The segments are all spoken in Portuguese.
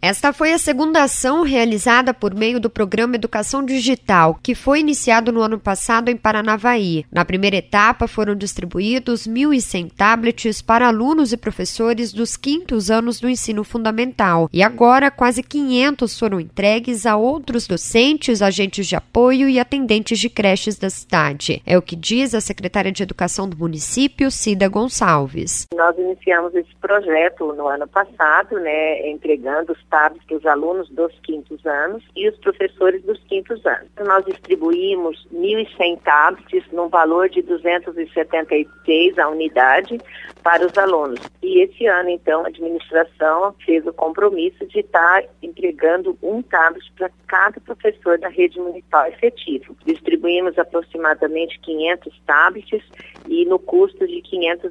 Esta foi a segunda ação realizada por meio do Programa Educação Digital, que foi iniciado no ano passado em Paranavaí. Na primeira etapa, foram distribuídos 1.100 tablets para alunos e professores dos 5º anos do ensino fundamental. E agora, quase 500 foram entregues a outros docentes, agentes de apoio e atendentes de creches da cidade. É o que diz a secretária de Educação do município, Cida Gonçalves. Nós iniciamos esse projeto no ano passado, entregando os tablets para os alunos dos 5º anos e os professores dos 5º anos. Nós distribuímos 1.100 tablets num valor de R$ 276 a unidade para os alunos. E esse ano, então, a administração fez o compromisso de estar entregando um tablet para cada professor da rede municipal efetivo. Distribuímos aproximadamente 500 tablets e no custo de R$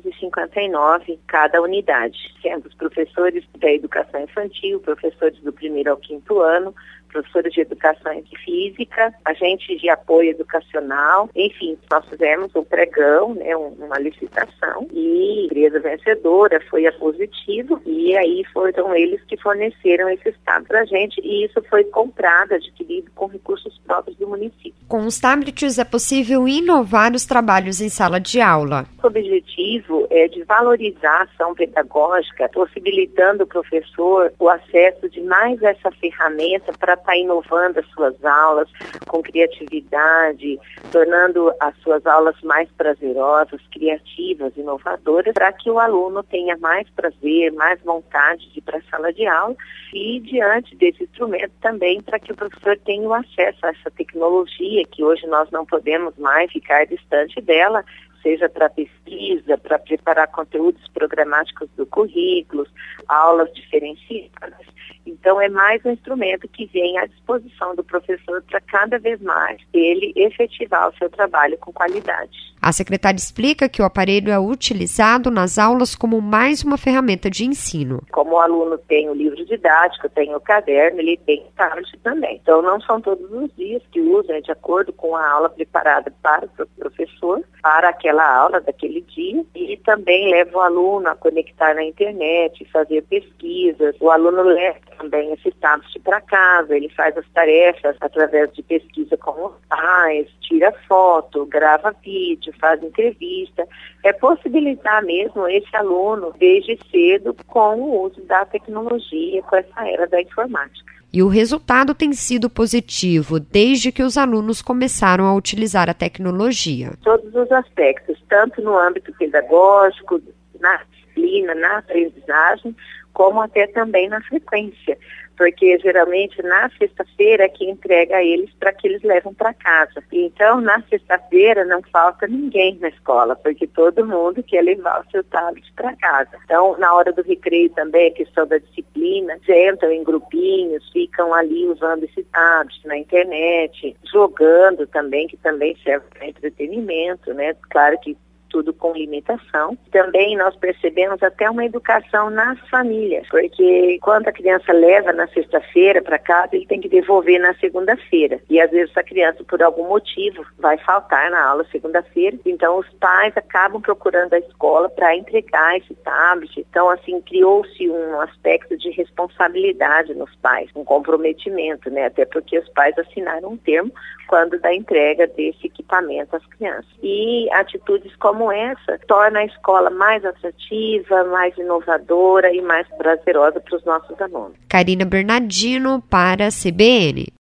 559 cada unidade, sendo os professores da educação infantil, professores do 1º ao 5º ano, professores de educação física, agentes de apoio educacional, enfim, nós fizemos um pregão, uma licitação, e a empresa vencedora foi a Positivo, e aí foram eles que forneceram esses tablets para a gente, e isso foi comprado, adquirido com recursos próprios do município. Com os tablets é possível inovar os trabalhos em sala de aula. O objetivo é de valorizar a ação pedagógica, possibilitando ao professor o acesso de mais essa ferramenta para estar inovando as suas aulas com criatividade, tornando as suas aulas mais prazerosas, criativas, inovadoras, para que o aluno tenha mais prazer, mais vontade de ir para a sala de aula e, diante desse instrumento, também para que o professor tenha o acesso a essa tecnologia, que hoje nós não podemos mais ficar distante dela, seja para pesquisa, para preparar conteúdos programáticos do currículo, aulas diferenciadas. Então, é mais um instrumento que vem à disposição do professor para cada vez mais ele efetivar o seu trabalho com qualidade. A secretária explica que o aparelho é utilizado nas aulas como mais uma ferramenta de ensino. Como o aluno tem o livro didático, tem o caderno, ele tem o tablet também. Então, não são todos os dias que usam, de acordo com a aula preparada para o professor, para aquela aula daquele dia, e também leva o aluno a conectar na internet, fazer pesquisas. O aluno leva também esse tablet para casa, ele faz as tarefas através de pesquisa com os pais, tira foto, grava vídeo, faz entrevista. É possibilitar mesmo esse aluno desde cedo com o uso da tecnologia, com essa era da informática. E o resultado tem sido positivo desde que os alunos começaram a utilizar a tecnologia. Todos os aspectos, tanto no âmbito pedagógico, na disciplina, na aprendizagem, como até também na frequência, porque geralmente na sexta-feira é que entrega a eles para que eles levam para casa. Então, na sexta-feira não falta ninguém na escola, porque todo mundo quer levar o seu tablet para casa. Então, na hora do recreio também, a questão da disciplina, sentam em grupinhos, ficam ali usando esse tablet na internet, jogando também, que também serve para entretenimento, Claro que tudo com limitação. Também nós percebemos até uma educação nas famílias, porque quando a criança leva na sexta-feira para casa, ele tem que devolver na segunda-feira. E às vezes a criança, por algum motivo, vai faltar na aula segunda-feira. Então os pais acabam procurando a escola para entregar esse tablet. Então, assim, criou-se um aspecto de responsabilidade nos pais, um comprometimento, Até porque os pais assinaram um termo quando da entrega desse equipamento às crianças. E atitudes como essa torna a escola mais atrativa, mais inovadora e mais prazerosa para os nossos alunos. Karina Bernardino para a CBN.